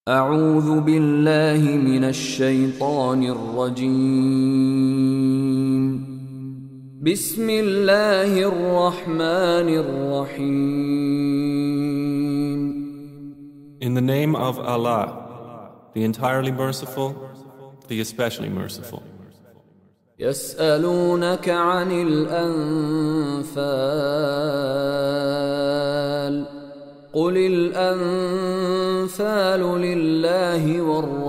أعوذ بالله من الشيطان الرجيم بسم الله الرحمن الرحيم In the name of Allah, the entirely merciful, the especially merciful. يسألونك عن الأنفال قل الأنفال لله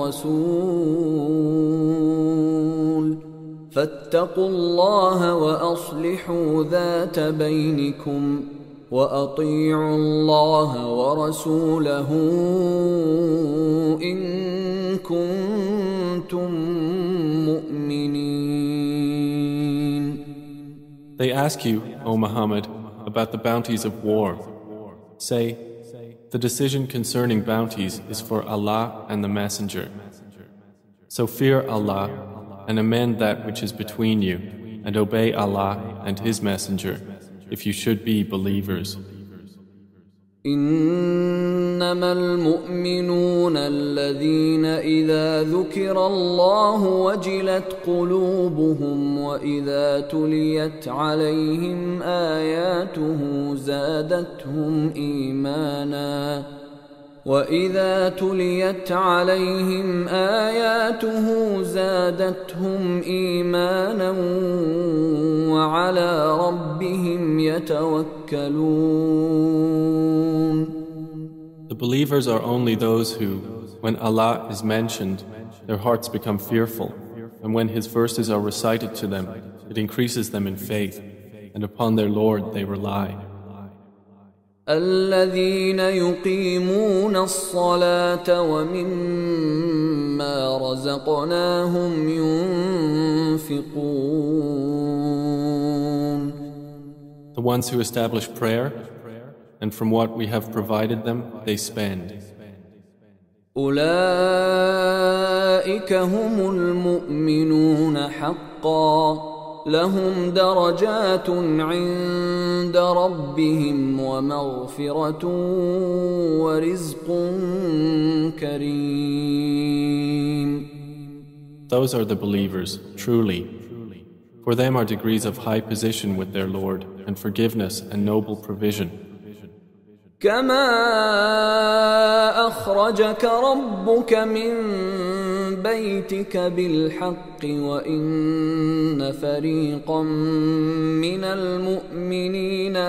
والرسول فاتقوا الله وأصلحوا ذات بينكم وأطيعوا الله ورسوله إن كنتم مؤمنين. They ask you, O Muhammad, about the bounties of war. Say, the decision concerning bounties is for Allah and the Messenger. So fear Allah and amend that which is between you, and obey Allah and His Messenger, if you should be believers. إنما المؤمنون الذين إذا ذكر الله وجلت قلوبهم وإذا تليت عليهم آياته زادتهم إيمانا وعلى ربهم يتوكلون. The believers are only those who, when Allah is mentioned, their hearts become fearful, and when His verses are recited to them, it increases them in faith, and upon their Lord they rely. الذين يقيمون الصلاة ومما رزقناهم ينفقون. The ones who establish prayer, and from what we have provided them, they spend. أولئك هم المؤمنون حقا لهم درجات عند ربهم ومغفرة ورزق كريم. Those are the believers, truly. For them are degrees of high position with their Lord, and forgiveness and noble provision. كما أخرجك ربك من بيتك بالحق وإن فريقا من المؤمنين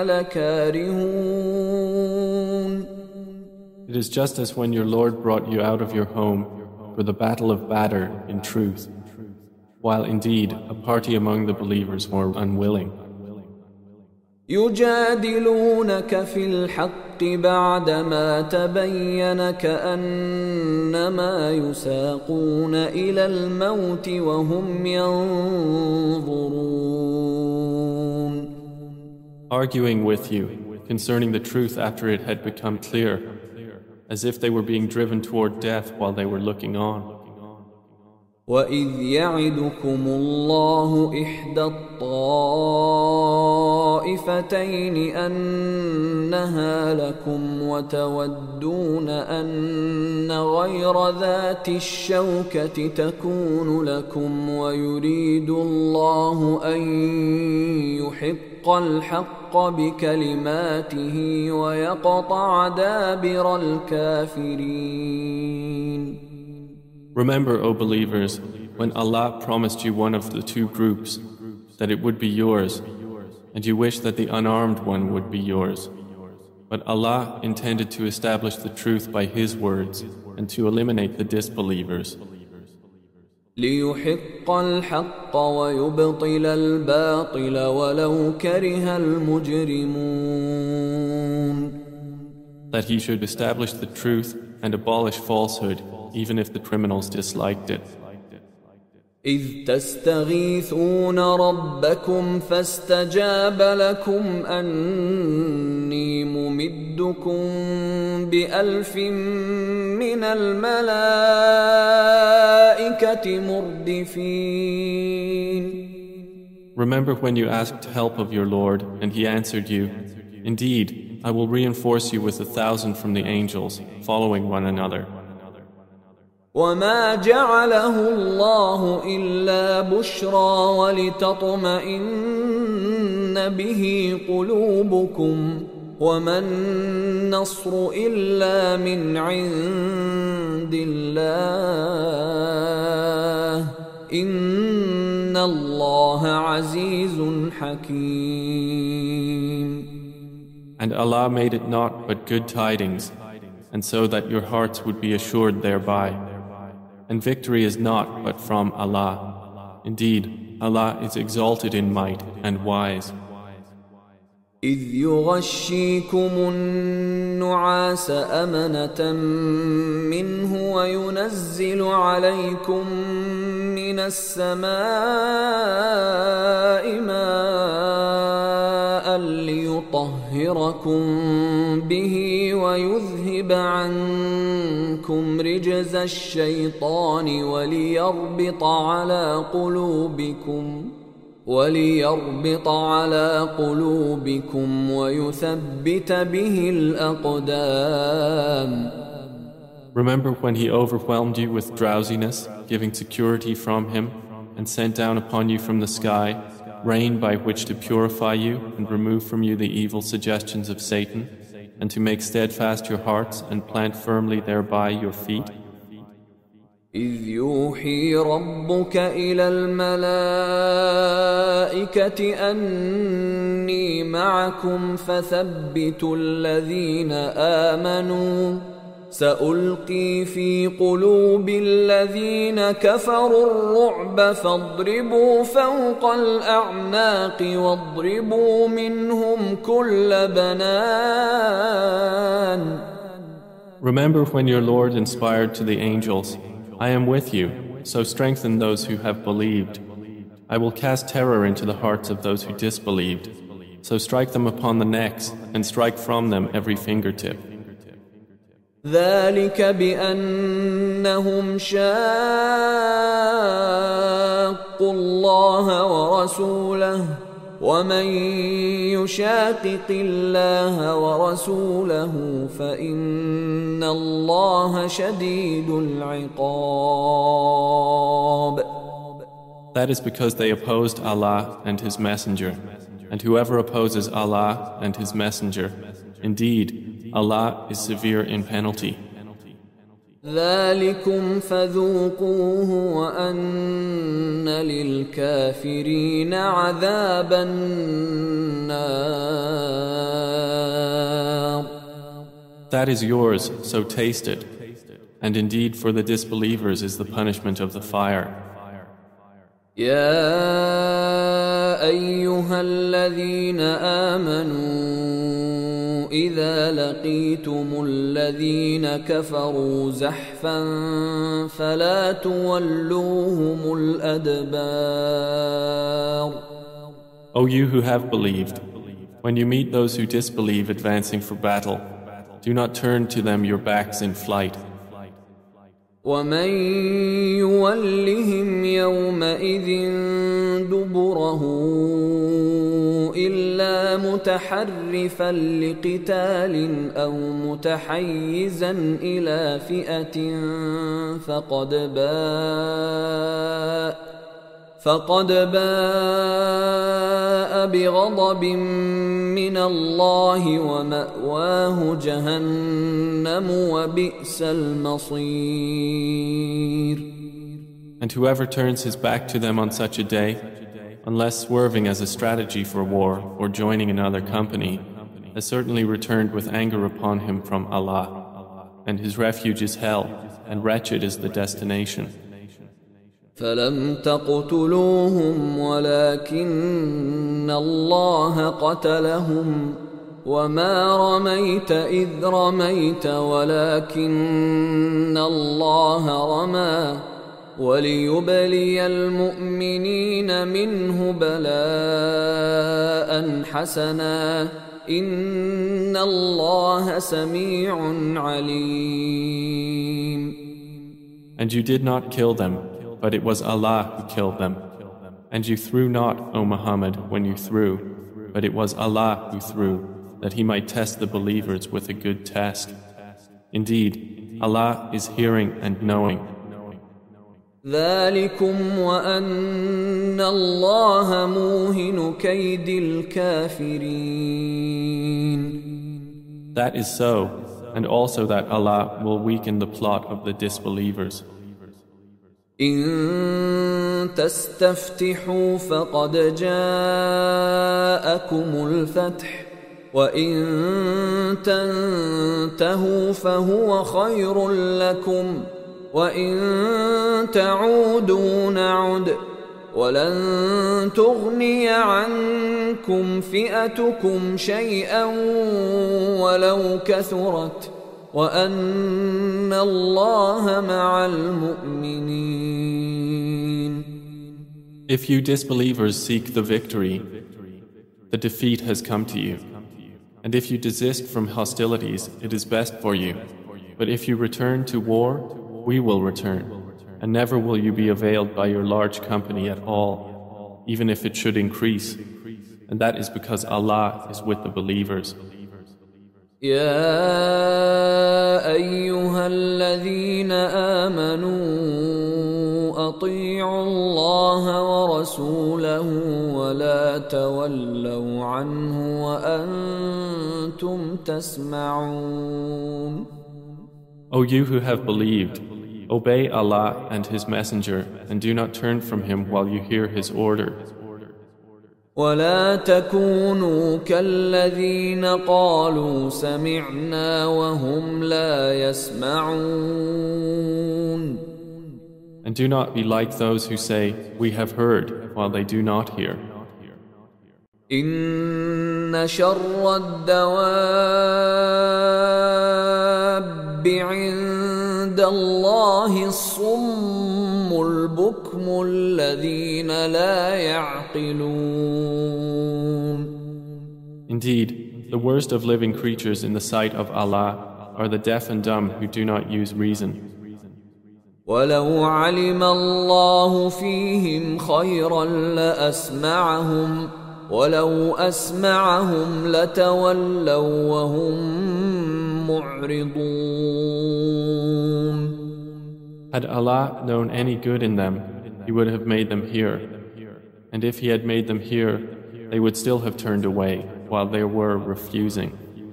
لكارهون. It is just as when your Lord brought you out of your home for the battle of Badr in truth, while indeed a party among the believers were unwilling. يجادلونك في الحق بعدما تبين كأنما يساقون إلى الموت وهم ينظرون. Arguing with you concerning the truth after it had become clear, as if they were being driven toward death while they were looking on. وَإِذْ يَعِدُكُمُ اللَّهُ إِحْدَى الطَّائِفَتَيْنِ أَنَّهَا لَكُمْ وَتَوَدُّونَ أَنَّ غَيْرَ ذَاتِ الشَّوْكَةِ تَكُونُ لَكُمْ وَيُرِيدُ اللَّهُ أَن يُحِقَّ الْحَقَّ بِكَلِمَاتِهِ وَيَقْطَعَ دَابِرَ الْكَافِرِينَ. Remember, O believers, when Allah promised you one of the two groups, that it would be yours, and you wish that the unarmed one would be yours. But Allah intended to establish the truth by His words and to eliminate the disbelievers. لِيُحِقَّ الْحَقَّ وَيُبْطِلَ الْبَاطِلَ وَلَوْ كَرِهَ الْمُجْرِمُونَ. That He should establish the truth and abolish falsehood, even if the criminals disliked it. إذ تستغيثون ربكم فاستجاب لكم أني ممدكم بألف من الملائكة مردفين. Remember when you asked help of your Lord and He answered you, Indeed, I will reinforce you with 1,000 from the angels, following one another. وما جعله الله إلا بشرى ولتطمئن به قلوبكم وما النصر إلا من عند الله إن الله عزيز حكيم. And Allah made it not but good tidings, and so that your hearts would be assured thereby. And victory is not but from Allah. Indeed, Allah is exalted in might and wise. إذ يغشيكم النعاس أمنة منه وينزل عليكم من السماء ماء ليطهركم به ويذهب عنكم رجز الشيطان وليربط على قلوبكم ويثبت به الأقدام. Remember when He overwhelmed you with drowsiness, giving security from Him, and sent down upon you from the sky rain by which to purify you and remove from you the evil suggestions of Satan, and to make steadfast your hearts and plant firmly thereby your feet? إذ يوحي ربك إلى الملائكة أني معكم فثبتوا الذين آمنوا سألقي في قلوب الذين كفروا الرعب فاضربوا فوق الأعناق واضربوا منهم كل بنان. Remember when your Lord inspired to the angels, I am with you, so strengthen those who have believed. I will cast terror into the hearts of those who disbelieved, so strike them upon the necks and strike from them every fingertip. ذلك بأنهم شاقوا الله ورسوله ومن يشاقق الله ورسوله فإن الله شديد العقاب. That is because they opposed Allah and His Messenger, and whoever opposes Allah and His Messenger, indeed, Allah is severe in penalty. ذلكم فذوقوه وأن للكافرين عذاب النار. That is yours, so taste it. And indeed for the disbelievers is the punishment of the fire. يا أيها الذين آمنوا إذا لقيتم الذين كفروا زحفا فلا تولوهم الأدبار. O you who have believed, when you meet those who disbelieve advancing for battle, do not turn to them your backs in flight. ومن يولهم يومئذ دبره إلا متحرفا لقتال أو متحيزا إلى فئة فقد باء بغضب من الله ومأواه جهنم وبئس المصير. And whoever turns his back to them on such a day, unless swerving as a strategy for war or joining another company, has certainly returned with anger upon him from Allah, and his refuge is hell, and wretched is the destination. فلم تقتلوهم ولكن الله قتلهم وما رميت إذ رميت ولكن الله رمى وليبلي المؤمنين منه بلاء حسنا إن الله سميع عليم. And you did not kill them, but it was Allah who killed them. And you threw not, O Muhammad, when you threw, but it was Allah who threw, that He might test the believers with a good test. Indeed, Allah is hearing and knowing, ذلكم وأن الله موهن كيد الكافرين. That is so, and also that Allah will weaken the plot of the disbelievers. إن تستفتحوا فقد جاءكم الفتح وإن تنتهوا فهو خير لكم وإن تعودوا نعد ولن تغني عنكم فئتكم شيئا ولو كثرت وأن الله مع المؤمنين. If you disbelievers seek the victory, the defeat has come to you. And if you desist from hostilities, it is best for you. But if you return to war, we will return. And never will you be availed by your large company at all, even if it should increase. And that is because Allah is with the believers. يا أيها الذين آمنوا أطيعوا الله ورسوله ولا تولوا عنه وأنتم تسمعون. O you who have believed, obey Allah and His Messenger and do not turn from Him while you hear His order. ولا تكونوا كالذين قالوا سمعنا وهم لا يسمعون. And do not be like those who say, we have heard, while they do not hear. إن شر الدواب عند الله الصم البكم الذين لا يعقلون. Indeed, the worst of living creatures in the sight of Allah are the deaf and dumb who do not use reason. ولو علم الله فيهم خيرا لأسمعهم ولو أسمعهم لتولوا وهم معرضون. Had Allah known any good in them, He would have made them hear. And if He had made them hear, they would still have turned away while they were refusing.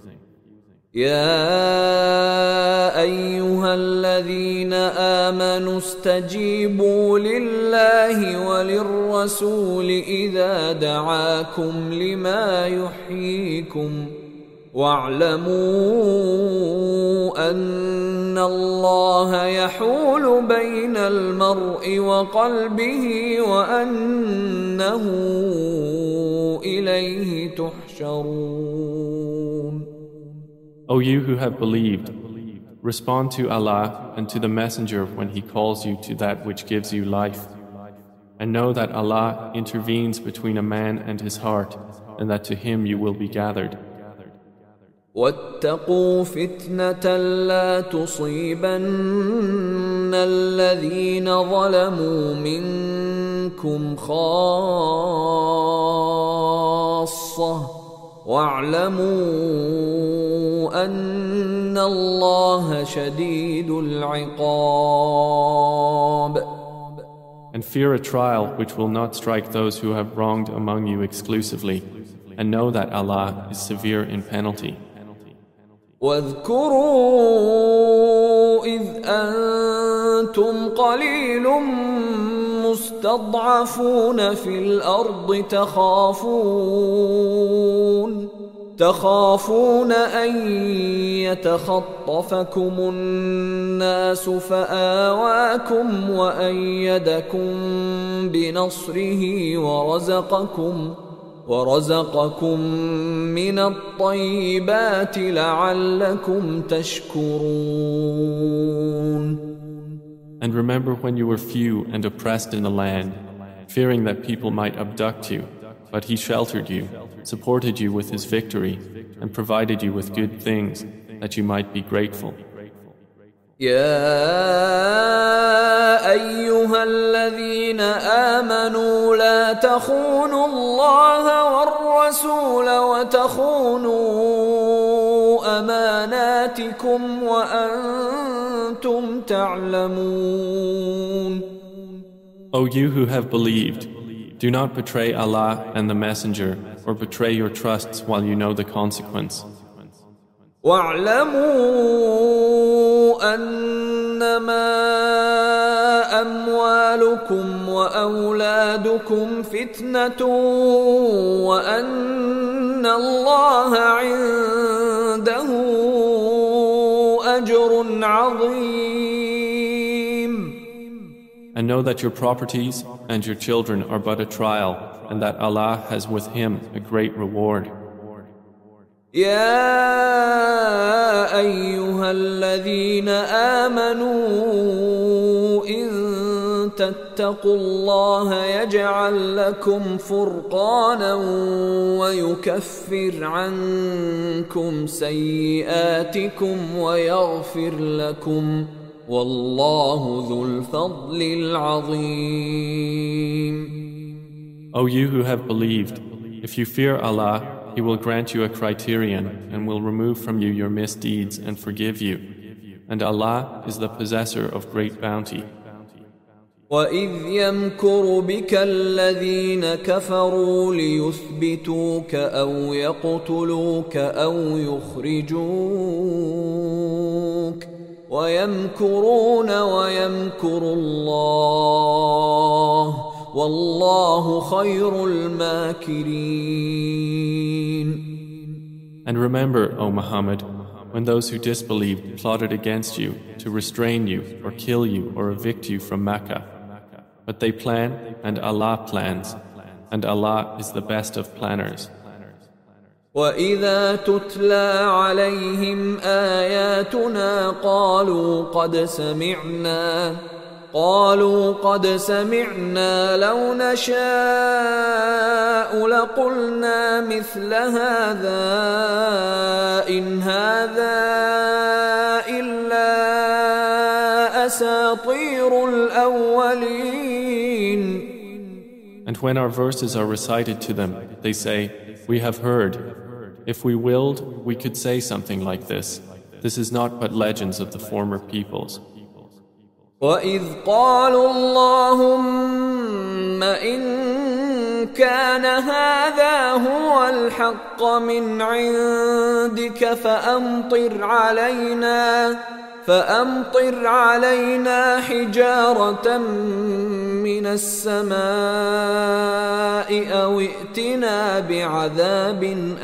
يا أيها الذين آمنوا استجيبوا لله وللرسول إذا دعاكم لما يحييكم واعلموا أن الله يحول بين المرء وقلبه وأنه إليه تحشرون. O you who have believed, respond to Allah and to the Messenger when He calls you to that which gives you life. And know that Allah intervenes between a man and his heart, and that to Him you will be gathered. واتقوا فتنة لا تصيبن الذين ظلموا منكم خاصة واعلموا أن الله شديد العقاب. And fear a trial which will not strike those who have wronged among you exclusively, and know that Allah is severe in penalty. واذكروا إذ أنتم قليل مستضعفون في الأرض تخافون أن يتخطفكم الناس فآواكم وأيدكم بنصره ورزقكم من الطيبات لعلكم تشكرون. And remember when you were few and oppressed in the land, fearing that people might abduct you, but He sheltered you, supported you with His victory, and provided you with good things, that you might be grateful. يا أيها الذين آمنوا لا تخونوا الله والرسول وتخونوا أماناتكم وأنتم تعلمون. O you who have believed, do not betray Allah and the Messenger, or betray your trusts while you know the consequence. واعلموا أنما أموالكم وأولادكم فتنة وأن الله عنده أجر عظيم. And know that your properties and your children are but a trial, and that Allah has with Him a great reward. يا أيها الذين آمنوا إن تتقوا الله يجعل لكم فرقانا ويكفر عنكم سيئاتكم ويغفر لكم والله ذو الفضل العظيم. O you who have believed, if you fear Allah, He will grant you a criterion and will remove from you your misdeeds and forgive you. And Allah is the possessor of great bounty. وَإِذْ يَمْكُرُ بِكَ الَّذِينَ كَفَرُوا لِيُثْبِتُوكَ أَوْ يَقْتُلُوكَ أَوْ يُخْرِجُوكَ وَيَمْكُرُونَ وَيَمْكُرُ اللَّهُ وَاللَّهُ خَيْرُ الْمَاكِرِينَ. And remember, O Muhammad, when those who disbelieved plotted against you to restrain you or kill you or evict you from Mecca. But they plan and Allah plans, and Allah is the best of planners. وَإِذَا تُتْلَى عَلَيْهِمْ آيَاتُنَا قالوا قد سمعنا لو نشاء لقلنا مثل هذا إن هذا إلا أساطير الأولين. And when our verses are recited to them, they say, "We have heard. If we willed, we could say something like this. This is not but legends of the former peoples." وَإِذْ قَالُوا اللَّهُمَّ إِن كَانَ هَذَا هُوَ الْحَقَّ مِنْ عِندِكَ فَأَمْطِرْ عَلَيْنَا حِجَارَةً مِّنَ السَّمَاءِ أَوْ ائْتِنَا بِعَذَابٍ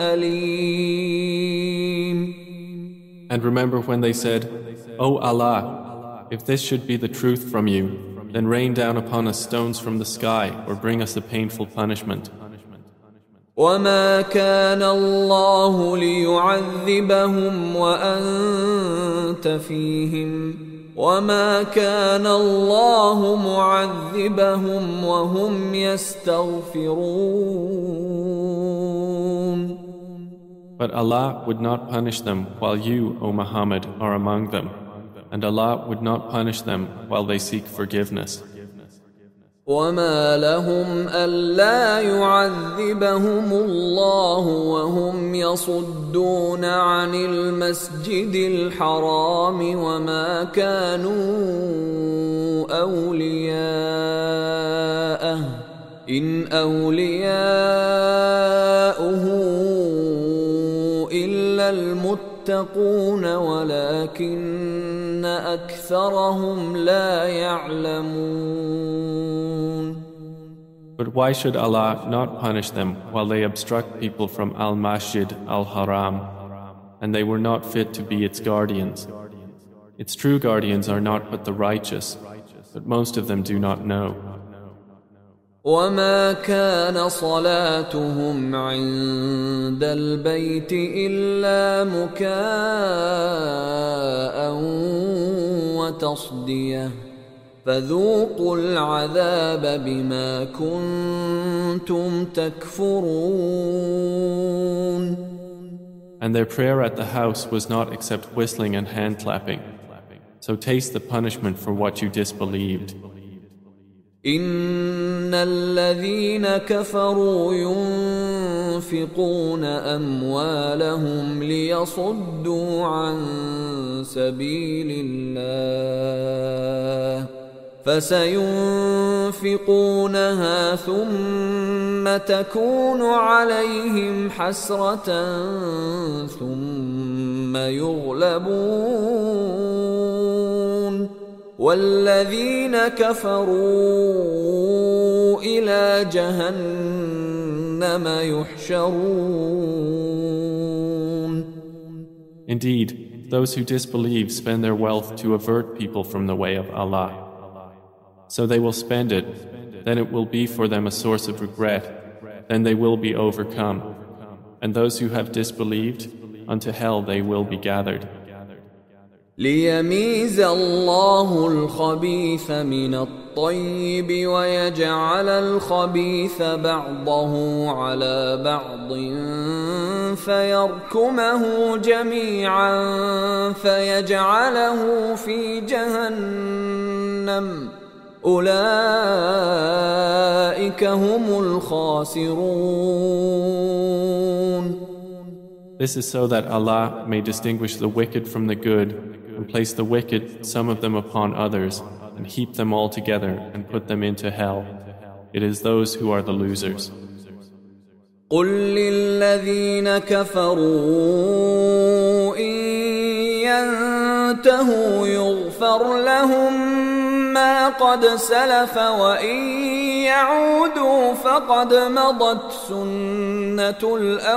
أَلِيمٍ. And remember when they said, "O Allah, if this should be the truth from you, then rain down upon us stones from the sky or bring us a painful punishment." وَمَا كَانَ اللَّهُ لِيُعَذِّبَهُمْ وَأَنْتَ فِيهِمْ وَمَا كَانَ اللَّهُ مُعَذِّبَهُمْ وَهُمْ يَسْتَغْفِرُونَ. But Allah would not punish them while you, O Muhammad, are among them. And Allah would not punish them while they seek forgiveness. وَمَا لَهُمْ أَلَّا يُعَذِّبَهُمُ اللَّهُ وَهُمْ يَصُدُّونَ عَنِ الْمَسْجِدِ الْحَرَامِ وَمَا كَانُوا أَوْلِيَاءَهُ إِنْ أَوْلِيَاؤُهُ إِلَّا الْمُتَّقُونَ وَلَكِنَّ أَكْثَرَهُمْ لَا يَعْلَمُونَ. But why should Allah not punish them while they obstruct people from Al-Masjid Al-Haram, and they were not fit to be its guardians? Its true guardians are not but the righteous, but most of them do not know. وَمَا كَانَ صَلَاتُهُمْ عِندَ الْبَيْتِ إِلَّا مُكَاءً وَتَصْدِيَةً فَذُوقُوا الْعَذَابَ بِمَا كُنتُمْ تَكْفُرُونَ. And their prayer at the house was not except whistling and hand clapping. So taste the punishment for what you disbelieved. إن الذين كفروا ينفقون أموالهم ليصدوا عن سبيل الله فسينفقونها ثم تكون عليهم حسرة ثم يغلبون والذين كفروا إلى جهنم يحشرون. Indeed, those who disbelieve spend their wealth to avert people from the way of Allah. So they will spend it, then it will be for them a source of regret, then they will be overcome. And those who have disbelieved, unto hell they will be gathered. ليميز الله الخبيث من الطيب ويجعل الخبيث بعضه على بعض فيركمه جميعا فيجعله في جهنم أولئك هم الخاسرون. This is so that Allah may distinguish the wicked from the good and place the wicked, some of them upon others, and heap them all together and put them into hell. It is those who are the losers. قل للذين كفروا إن ينتهوا يغفر لهم ما قد سلف وإن يعودوا فقد مضت سنة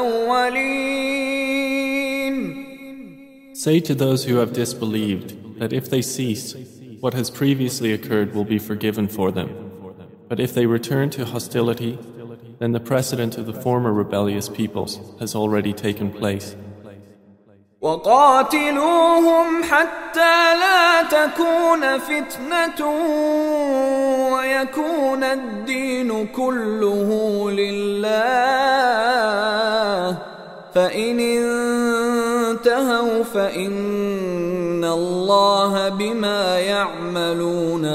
الأولين. Say to those who have disbelieved that if they cease, what has previously occurred will be forgiven for them. But if they return to hostility, then the precedent of the former rebellious peoples has already taken place. وقاتلوهم حتى لا تكون فتنة ويكون الدين كله لله فإن انتهوا فإن الله بما يعملون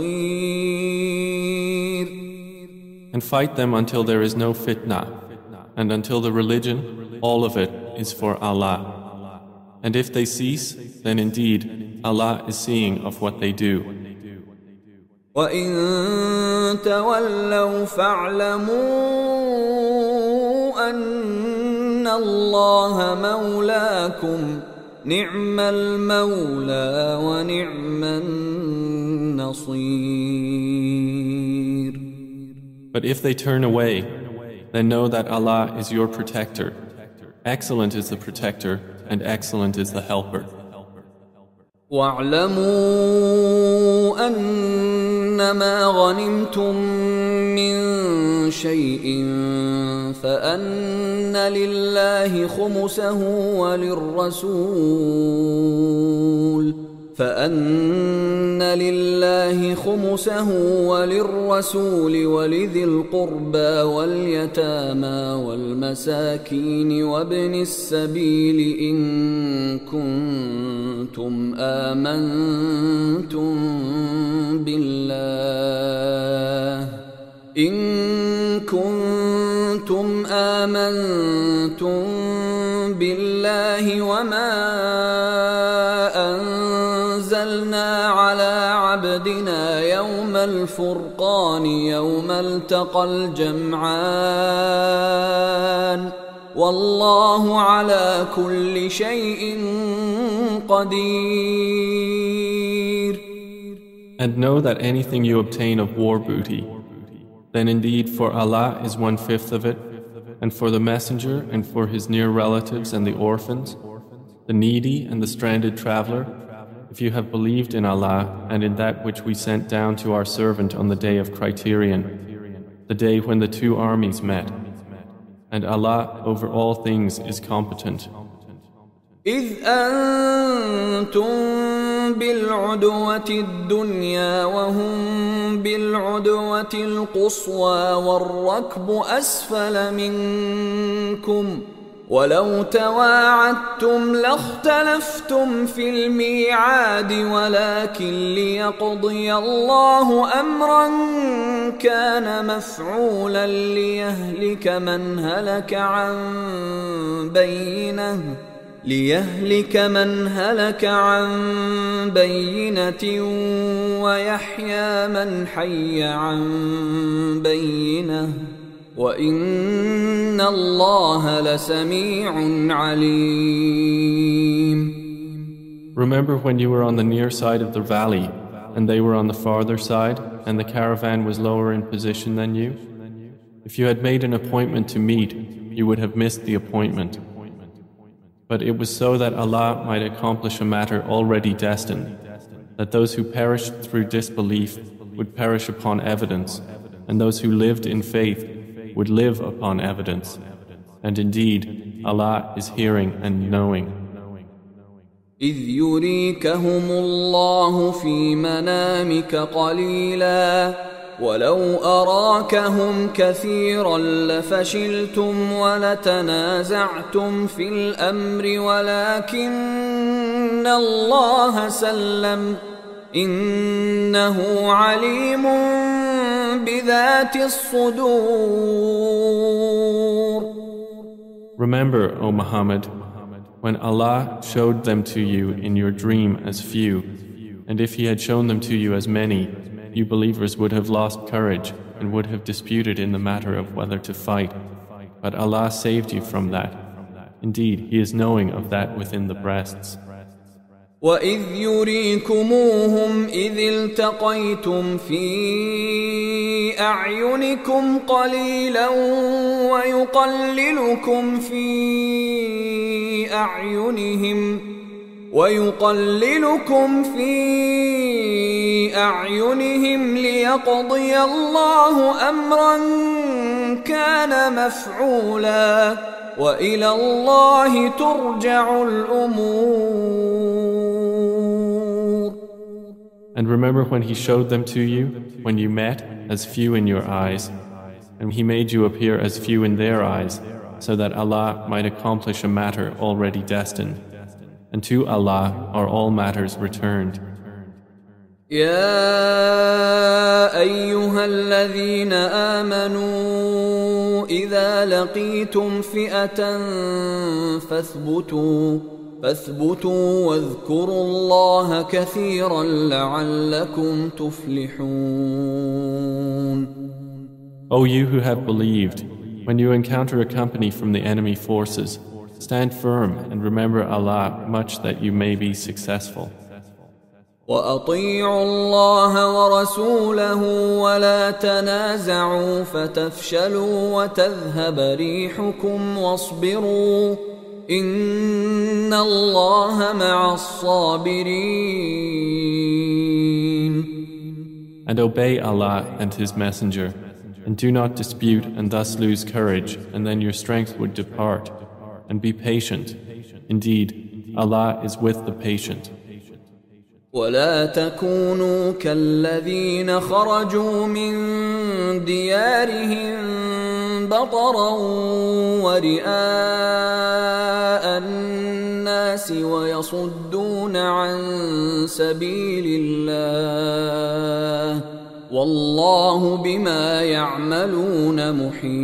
بصير. And fight them until there is no fitna, and until the religion, all of it, is for Allah. And if they cease, then indeed Allah is seeing of what they do. وَإِن تَوَلَّوْا فَاعْلَمُوا أَنَّ اللَّهَ مَوْلَاكُمْ نِعْمَ الْمَوْلَى وَنِعْمَ النَّصِيرُ. But if they turn away, then know that Allah is your protector. Excellent is the protector, and excellent is the helper. وَاعْلَمُوا أَنَّمَا غَنِمْتُم مِّن شَيْءٍ فَأَنَّ لِلَّهِ خُمُسَهُ وللرسول ولذي القربى واليتامى والمساكين وابن السبيل إن كنتم آمنتم بالله وما أنزلنا على عبدنا يوم الفرقان يوم التقى الجمعان والله على كل شيء قدير. And know that anything you obtain of war booty, then indeed for Allah is 1/5 of it, and for the messenger and for his near relatives and the orphans, the needy and the stranded traveler, if you have believed in Allah and in that which we sent down to our servant on the day of criterion, the day when the two armies met. And Allah over all things is competent. إذ أنتم بالعدوة الدنيا وهم بالعدوة القصوى والركب أسفل منكم ولو تواعدتم لاختلفتم في الميعاد ولكن ليقضي الله أمرا كان مفعولا ليهلك من هلك عن بينه ليهلك من هلك عن بينة ويحيى من حي عن بينة وإن الله لسميع عليم. Remember when you were on the near side of the valley and they were on the farther side and the caravan was lower in position than you? If you had made an appointment to meet, you would have missed the appointment. But it was so that Allah might accomplish a matter already destined, that those who perished through disbelief would perish upon evidence, and those who lived in faith would live upon evidence. And indeed, Allah is hearing and knowing. إذ يريكهم الله في منامك قليلا ولو أراكهم كثيرا لفشلتم ولتنازعتم في الأمر ولكن الله سلم إنه عليم بذات الصدور. Remember, O Muhammad, when Allah showed them to you in your dream as few, and if He had shown them to you as many, you believers would have lost courage and would have disputed in the matter of whether to fight. But Allah saved you from that. Indeed, He is knowing of that within the breasts. وَإِذْ يُرِيكُمُوهُمْ إِذِ الْتَقَيْتُمْ فِي أَعْيُنِكُمْ قَلِيلًا وَيُقَلِّلُكُمْ فِي أَعْيُنِهِمْ لِيَقْضِيَ اللَّهُ أَمْرًا كَانَ مَفْعُولًا وَإِلَى اللَّهِ تُرْجَعُ الْأُمُورُ. And remember when He showed them to you, when you met, as few in your eyes, and He made you appear as few in their eyes, so that Allah might accomplish a matter already destined. And to Allah are all matters returned. يا أيها الذين آمنوا إذا لقيتم فئة فاثبتوا واذكروا الله كثيرا لعلكم تفلحون. O you who have believed, when you encounter a company from the enemy forces, stand firm and remember Allah much that you may be successful. وَأَطِيعُوا اللَّهَ وَرَسُولَهُ وَلَا تَنَازَعُوا فَتَفْشَلُوا وَتَذْهَبَ رِيحُكُمْ وَاصْبِرُوا إِنَّ اللَّهَ مَعَ الصَّابِرِينَ. And obey Allah and His Messenger, and do not dispute and thus lose courage, and then your strength would depart. And be patient. Indeed, Allah is with the patient. ولا تكونوا كالذين خرجوا من ديارهم بطرا ورئاء الناس ويصدون عن سبيل الله والله بما يعملون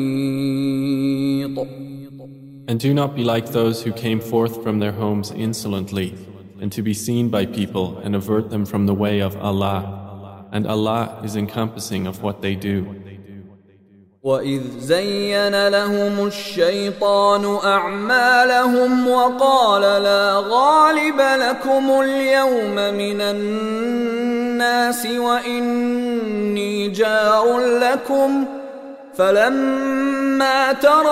محيط. And do not be like those who came forth from their homes insolently, and to be seen by people and avert them from the way of Allah. And Allah is encompassing of what they do. وَإِذْ زَيَّنَ لَهُمُ الشَّيْطَانُ أَعْمَالَهُمْ وَقَالَ لَا غَالِبَ لَكُمُ الْيَوْمَ مِنَ النَّاسِ وَإِنِّي جَارٌ لَكُمْ فلما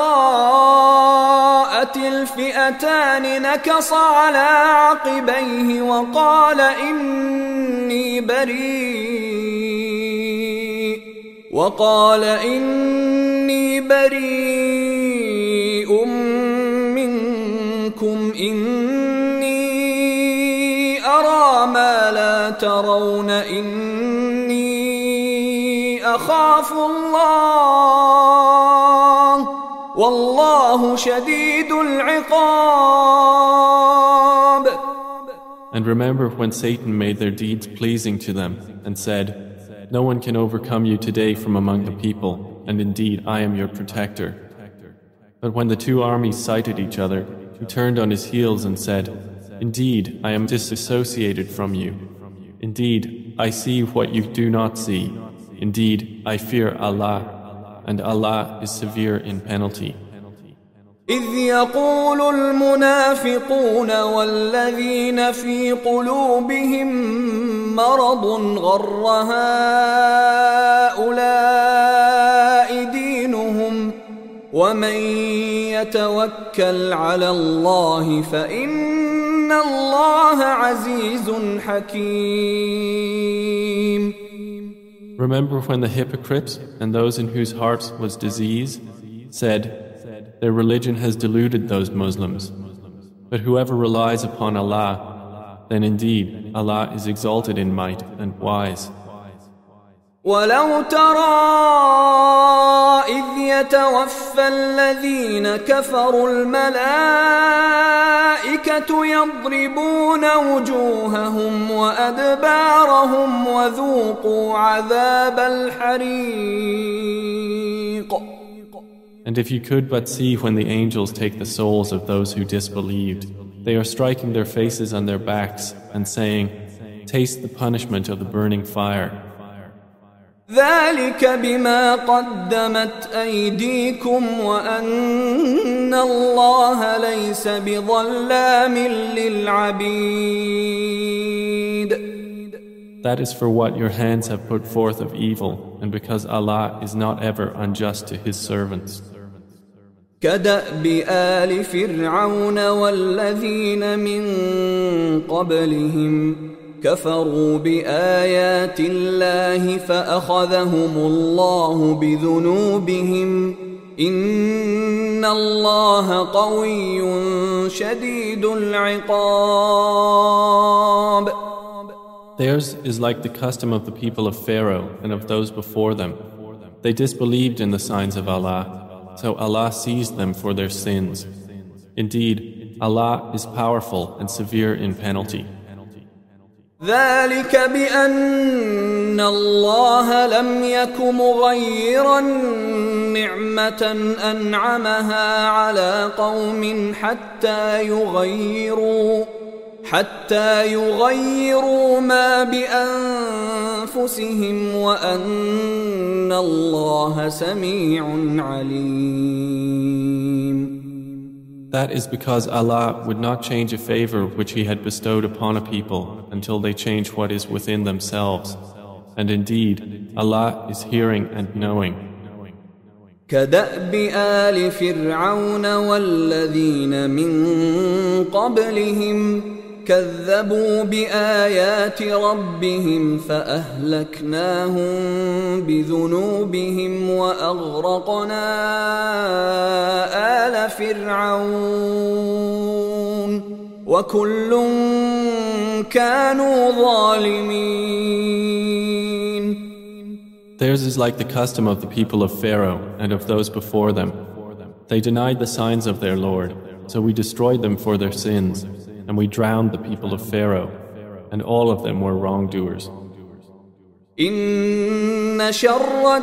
تراءت الفئتان نكص على عقبيه وقال إني بريء منكم إني أرى ما لا ترون إني أخاف الله والله شديد العقاب. And remember when Satan made their deeds pleasing to them and said, "No one can overcome you today from among the people, and indeed I am your protector." But when the two armies sighted each other, he turned on his heels and said, Indeed, I am disassociated from you. Indeed, I see what you do not see. Indeed, I fear Allah, and Allah is severe in penalty. إذ يقول المنافقون والذين في قلوبهم مرض غر هؤلاء دينهم ومن يتوكل على الله فإن الله عزيز حكيم. Remember when the hypocrites and those in whose hearts was disease said, Their religion has deluded those Muslims. But whoever relies upon Allah, then indeed Allah is exalted in might and wise. ولو ترى إذ يتوفى الذين كفروا الملائكة يضربون وجوههم وأدبارهم وذوقوا عذاب الحريق. And if you could but see when the angels take the souls of those who disbelieved, they are striking their faces on their backs and saying, Taste the punishment of the burning fire. ذلك بما قدمت أيديكم وأن الله ليس بظلام للعبيد. That is for what your hands have put forth of evil, and because Allah is not ever unjust to His servants. كدأب آل فرعون والذين من قبلهم كفروا بآيات الله فأخذهم الله بذنوبهم إن الله قوي شديد العقاب. Theirs is like the custom of the people of Pharaoh and of those before them. They disbelieved in the signs of Allah, so Allah seized them for their sins. Indeed, Allah is powerful and severe in penalty. ذلك بأن الله لم يك مغيرا نعمة أنعمها على قوم حتى يغيروا ما بأنفسهم وأن الله سميع عليم. That is because Allah would not change a favor which He had bestowed upon a people until they change what is within themselves. And indeed, Allah is hearing and knowing. كدأب آل فرعون والذين من قبلهم كذبوا بآيات ربهم فأهلكناهم بذنوبهم وأغرقنا آل فرعون وكل كانوا ظالمين. Theirs is like the custom of the people of Pharaoh and of those before them. They denied the signs of their Lord, so we destroyed them for their sins, and we drowned the people of Pharaoh, and all of them were wrongdoers. إن شر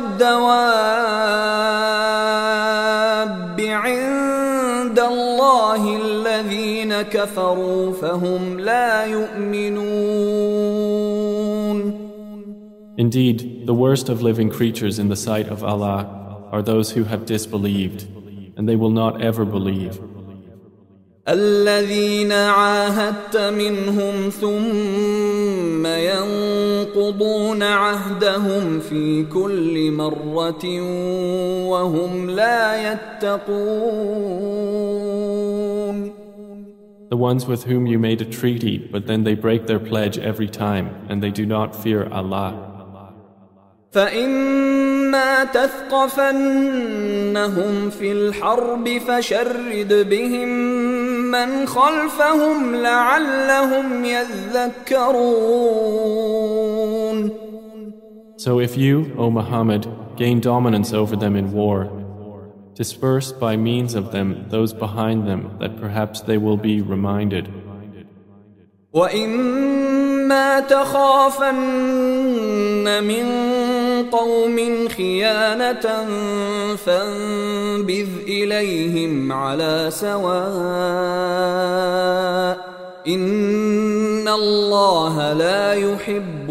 الدواب عند الله الذين كفروا فهم لا يؤمنون. Indeed, the worst of living creatures in the sight of Allah are those who have disbelieved, and they will not ever believe. الذين عاهدت منهم ثم ينقضون عهدهم في كل مرة وهم لا يتقون. The ones with whom you made a treaty, but then they break their pledge every time, and they do not fear Allah. فإما تثقفنهم في الحرب فشرد بهم من خلفهم لعلهم يذكرون. So if you, O Muhammad, gain dominance over them in war, disperse by means of them those behind them that perhaps they will be reminded. وإما تخافن من قوم خيانة فانبذ إليهم على سواء إن الله لا يحب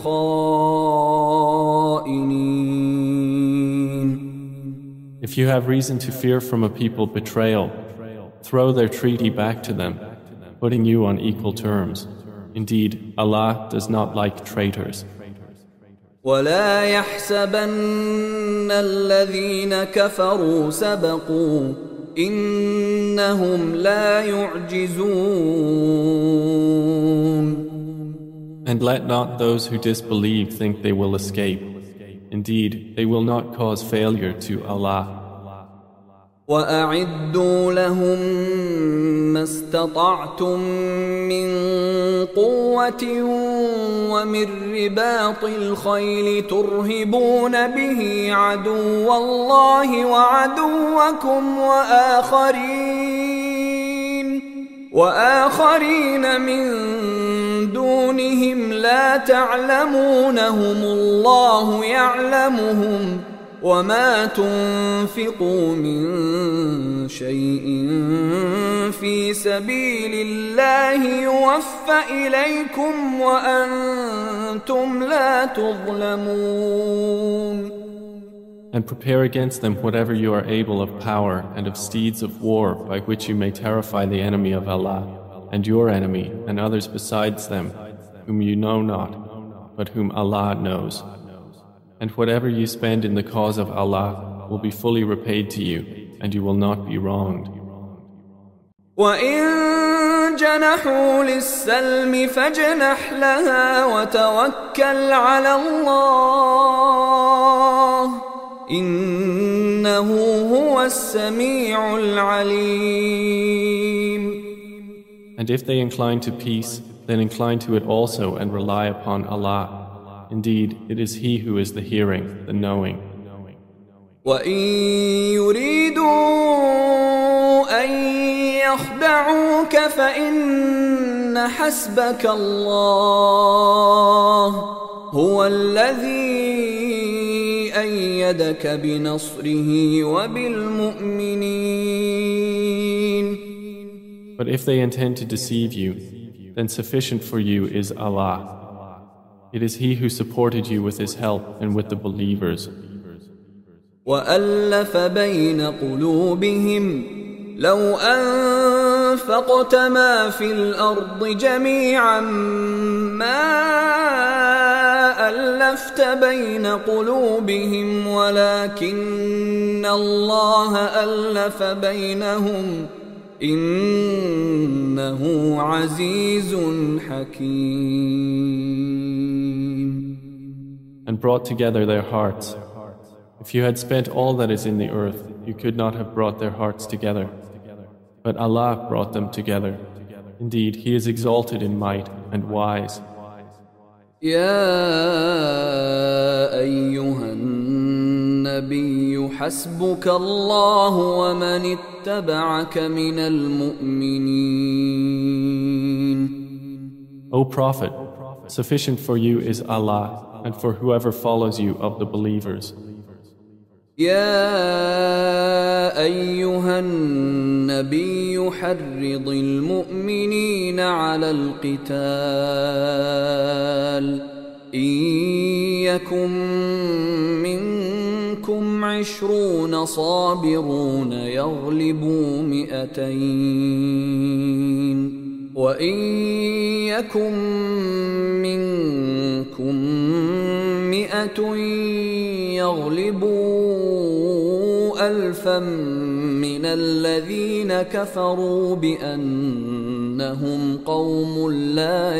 الخائنين. If you have reason to fear from a people betrayal, throw their treaty back to them, putting you on equal terms. Indeed, Allah does not like traitors. ولا يحسبن الذين كفروا سبقوا إنهم لا يعجزون. And let not those who disbelieve think they will escape. Indeed, they will not cause failure to Allah. وأعدوا لهم ما استطعتم من قوة ومن رباط الخيل ترهبون به عدو الله وعدوكم وآخرين من دونهم لا تعلمونهم الله يعلمهم وما تنفقوا من شيء في سبيل الله يوفى إليكم وأنتم لا تظلمون. And prepare against them whatever you are able of power and of steeds of war by which you may terrify the enemy of Allah and your enemy and others besides them whom you know not but whom Allah knows. And whatever you spend in the cause of Allah will be fully repaid to you, and you will not be wronged. وَإِن جَنَحُوا لِلسَّلْمِ فَاجْنَحْ لَهَا وَتَوَكَّلْ عَلَى اللَّهِ إِنَّهُ هُوَ السَّمِيعُ الْعَلِيمُ. And if they incline to peace, then incline to it also and rely upon Allah. Indeed, it is He who is the hearing, the knowing. وَإِن يُرِيدُوا أَن يَخْدَعُوكَ فَإِنَّ حَسْبَكَ اللَّهُ هُوَ الَّذِي أَيَّدَكَ بِنَصْرِهِ وَبِالْمُؤْمِنِينَ. But if they intend to deceive you, then sufficient for you is Allah. It is He who supported you with His help and with the believers. وَأَلَّفَ بَيْنَ قُلُوبِهِمْ لَوْ أَنفَقْتَ مَا فِي الْأَرْضِ جَمِيعًا مَا أَلَّفْتَ بَيْنَ قُلُوبِهِمْ وَلَكِنَّ اللَّهَ أَلَّفَ بَيْنَهُمْ إِنَّهُ عَزِيزٌ حَكِيمٌ. And brought together their hearts. If you had spent all that is in the earth, you could not have brought their hearts together. But Allah brought them together. Indeed, He is exalted in might and wise. يا أيها النبي حسبك الله ومن اتبعك من المؤمنين. O Prophet, sufficient for you is Allah and for whoever follows you of the believers. يا أيها النبي حرض المؤمنين على القتال إن يكن منكم 20 صابرون يغلبوا 200 وإن يكن منكم 100 يغلبوا 1000 من الذين كفروا بأنهم قوم لا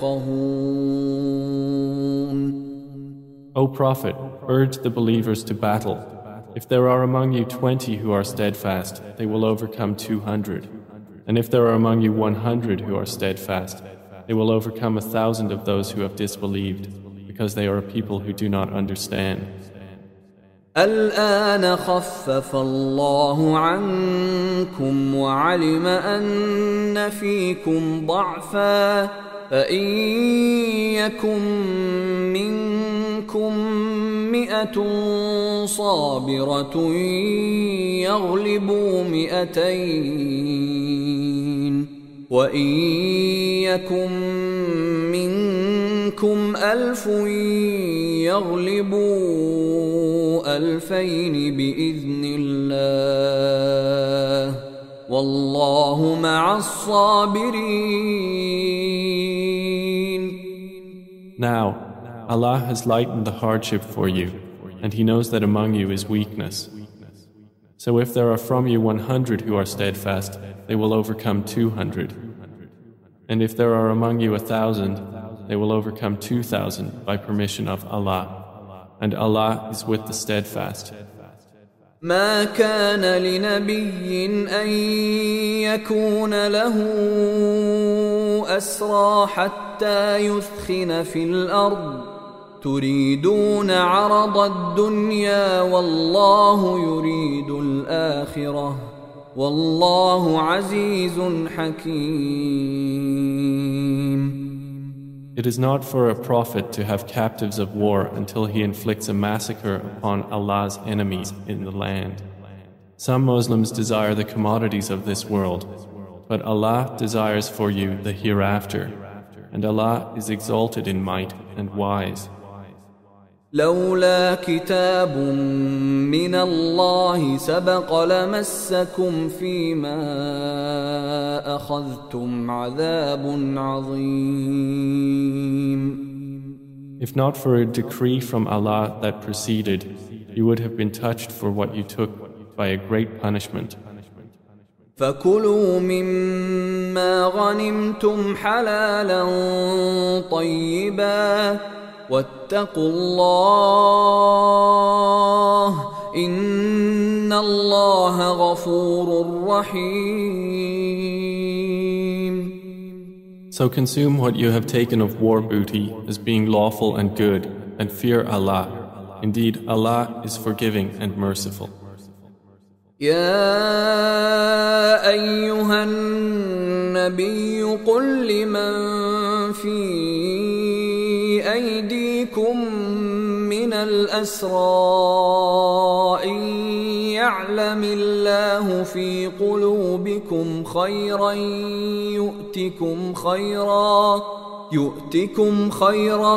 يفقهون. O Prophet, urge the believers to battle. If there are among you 20 who are steadfast, they will overcome 200. And if there are among you 100 who are steadfast, they will overcome 1,000 of those who have disbelieved, because they are a people who do not understand. الآن خفف الله عنكم وعلم أن فيكم ضعفا فإن يكن منكم فئة صابرة يغلبوا 200 وإن يكن منكم 1000 يغلبوا 2000 بإذن الله والله مع الصابرين. Now, Allah has lightened the hardship for you, and He knows that among you is weakness. So if there are from you 100 who are steadfast, they will overcome 200. And if there are among you 1,000, they will overcome 2,000 by permission of Allah. And Allah is with the steadfast. ما كان لنبي أن يكون له أسرى حتى يثخن في الأرض تريدون عرض الدنيا والله يريد الآخرة والله عزيز حكيم. It is not for a prophet to have captives of war until he inflicts a massacre upon Allah's enemies in the land. Some Muslims desire the commodities of this world, but Allah desires for you the hereafter, and Allah is exalted in might and wise. لولا كتاب من الله سبق لمسكم فيما أخذتم عذاب عظيم. If not for a decree from Allah that preceded, you would have been touched for what you took by a great punishment. فكلوا مما غنمتم حلالا طيبا واتقوا الله إن الله غفور رحيم. So consume what you have taken of war booty as being lawful and good, and fear Allah. Indeed, Allah is forgiving and merciful. يا أيها النبي قل لمن في أيديكم من الأسرى إن يعلم الله في قلوبكم خيرا يؤتكم خيرا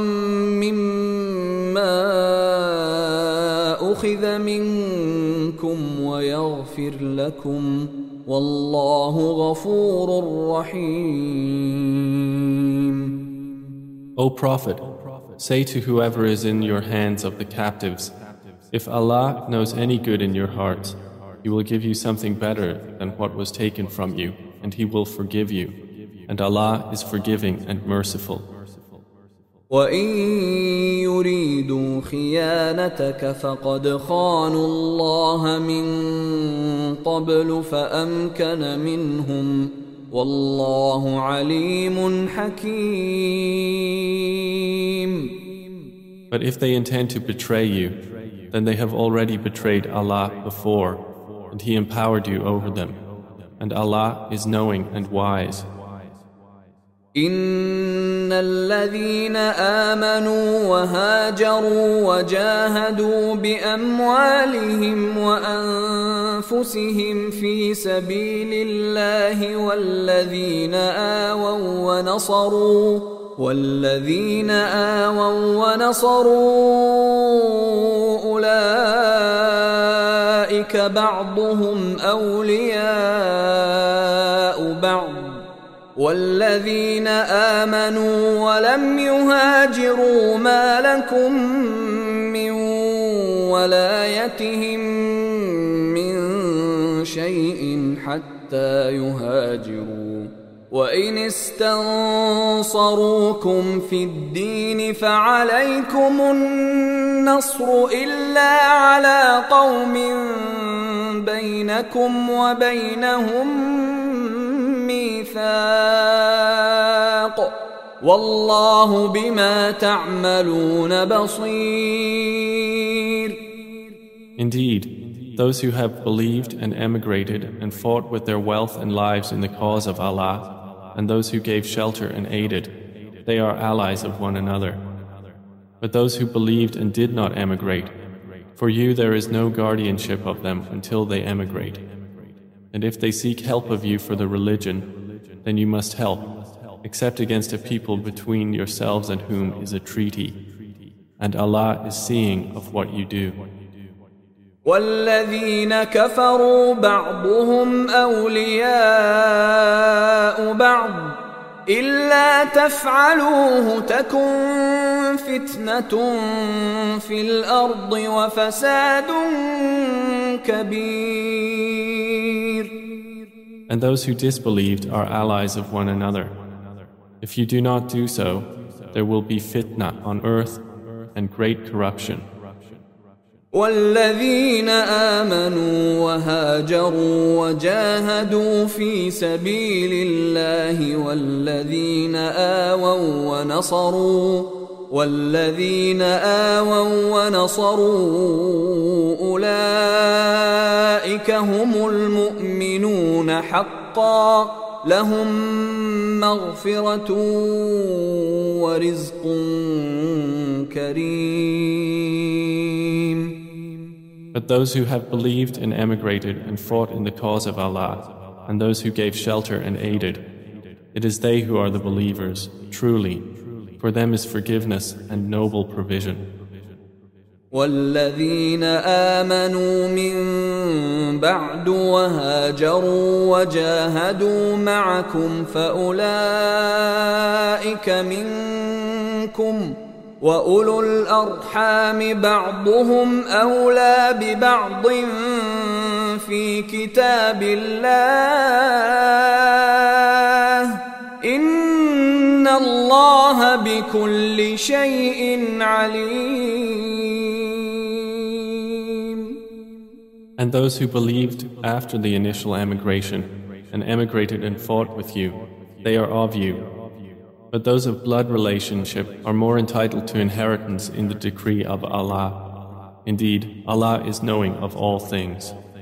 مما أخذ منكم ويغفر لكم والله غفور رحيم. O Prophet, say to whoever is in your hands of the captives, if Allah knows any good in your hearts, He will give you something better than what was taken from you, and He will forgive you. And Allah is forgiving and merciful. وَإِن يُرِيدُوا خِيَانَتَكَ فَقَدْ خَانُوا اللَّهَ مِن قَبْلُ فَأَمْكَنَ مِنْهُمْ وَاللَّهُ عَلِيمٌ حَكِيمٌ. But if they intend to betray you, then they have already betrayed Allah before, and He empowered you over them. And Allah is knowing and wise. إن الذين آمنوا وهاجروا وجاهدوا بأموالهم وأنفسهم في سبيل الله والذين آووا ونصروا أولئك بعضهم أولياء بعض والذين آمنوا ولم يهاجروا ما لكم من ولايتهم من شيء حتى يهاجروا وإن استنصروكم في الدين فعليكم النصر إلا على قوم بينكم وبينهم ميثاق والله بما تعملون بصير. Indeed, those who have believed and emigrated and fought with their wealth and lives in the cause of Allah, and those who gave shelter and aided, they are allies of one another. But those who believed and did not emigrate, for you there is no guardianship of them until they emigrate. And if they seek help of you for the religion, then you must help, except against a people between yourselves and whom is a treaty. And Allah is seeing of what you do. والذين كفروا بعضهم أولياء بعض إلا تفعلوه تكن فتنة في الأرض وفساد كبير. And those who disbelieved are allies of one another. If you do not do so, there will be fitna on earth and great corruption. والذين آمنوا وهاجروا وجاهدوا في سبيل الله والذين آووا ونصروا أولئك هم المؤمنون حقا لهم مغفرة ورزق كريم. But those who have believed and emigrated and fought in the cause of Allah, and those who gave shelter and aided, it is they who are the believers, truly. For them is forgiveness and noble provision. والذين آمنوا من بعد وهاجروا وجاهدوا معكم فأولئك منكم وأولو الأرحام بعضهم أولى ببعض في كتاب الله إن الله بكل شيء عليم. And those who believed after the initial emigration and emigrated and fought with you, they are of you. But those of blood relationship are more entitled to inheritance in the decree of Allah. Indeed, Allah is knowing of all things.